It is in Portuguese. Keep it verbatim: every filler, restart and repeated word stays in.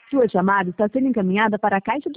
Sua chamada está sendo encaminhada para a caixa de